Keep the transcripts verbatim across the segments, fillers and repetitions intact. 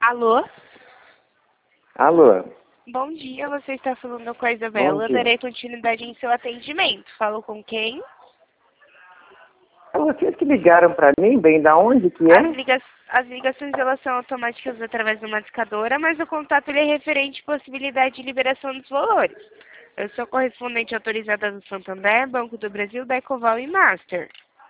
Alô? Alô? Bom dia, você está falando com a Bom Isabela. Eu dia. darei continuidade em seu atendimento. Falo com quem? É vocês que ligaram pra mim, bem, da onde que As, é? liga... As ligações elas são automáticas através de uma discadora, mas o contato ele é referente à possibilidade de liberação dos valores. Eu sou correspondente autorizada do Santander, Banco do Brasil, da Ecoval e Master.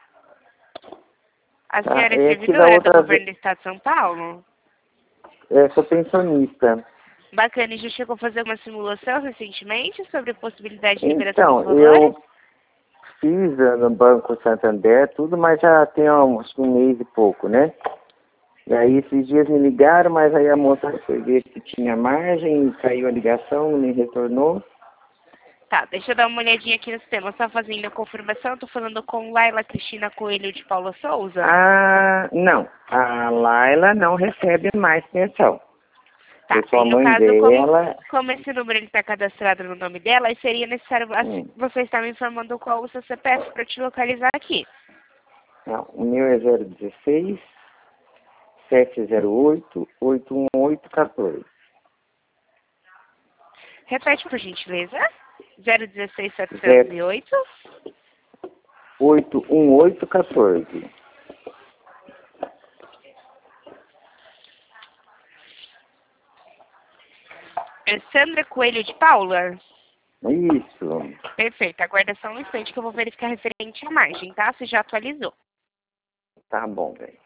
A Tá, senhora é é que da servidora do outra governo vez, do Estado de São Paulo? é, sou pensionista. Bacana, e já chegou a fazer uma simulação recentemente sobre a possibilidade de liberação dos Então, valores? eu fiz eh, no Banco Santander tudo, mas já tem um, acho que um mês e pouco, né? E aí esses dias me ligaram, mas aí a moça foi ver se tinha margem, caiu a ligação, não me retornou. Tá, deixa eu dar uma olhadinha aqui no sistema. Só fazendo a confirmação, tô falando com Laila Cristina Coelho de Paula Souza. Ah, não. A Laila não recebe mais pensão. Tá, Eu sou a aí no mãe caso, como, dela. como esse número está cadastrado no nome dela, aí seria necessário Hum, você estar me informando qual o seu C P F para te localizar aqui. não, o meu é zero dezesseis, sete zero oito, oito um oito, quatorze. Repete, por gentileza. zero um seis, sete zero oito. oito um oito, quatorze. É Sandra Coelho de Paula? Isso. Perfeito, aguarda só um instante que eu vou verificar referente à margem, tá? Se já atualizou. Tá bom, velho.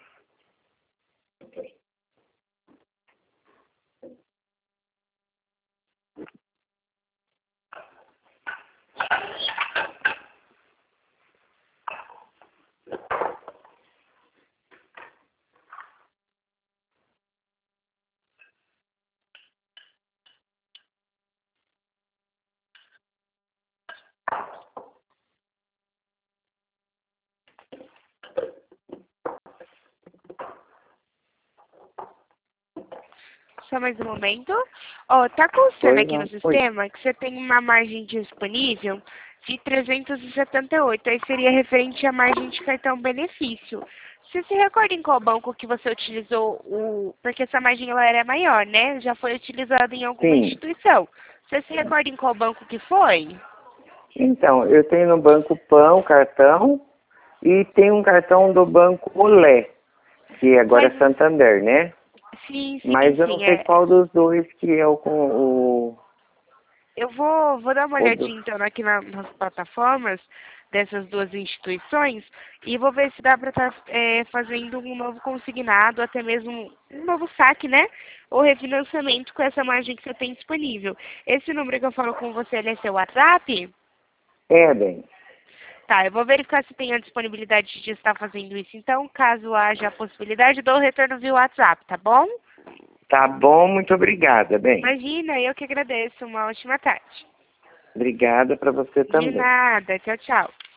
Só mais um momento. Ó, tá constando Pois aqui no não. Oi. sistema que você tem uma margem disponível de trezentos e setenta e oito. Aí seria referente à margem de cartão benefício. Você se recorda em qual banco que você utilizou o... Porque essa margem ela era maior, né? Já foi utilizada em alguma Sim. instituição. Você se recorda em qual banco que foi? Então, eu tenho no Banco Pão cartão e tem um cartão do Banco Olé, que agora Mas, é Santander, né? sim, sim, Mas eu não sim. sei É... qual dos dois que é o com o, Eu vou, vou dar uma o do... olhadinha então aqui na- nas plataformas dessas duas instituições e vou ver se dá para estar fazendo um novo consignado, até mesmo um novo saque, né? Ou refinanciamento com essa margem que você tem disponível. Esse número que eu falo com você, ele é seu WhatsApp? É, bem. Tá, eu vou verificar se tem a disponibilidade de estar fazendo isso. Então, caso haja a possibilidade, dou o retorno via WhatsApp, tá bom? Tá bom, muito obrigada, bem. Imagina, eu que agradeço. Uma ótima tarde. Obrigada para você De também. nada. Tchau, tchau.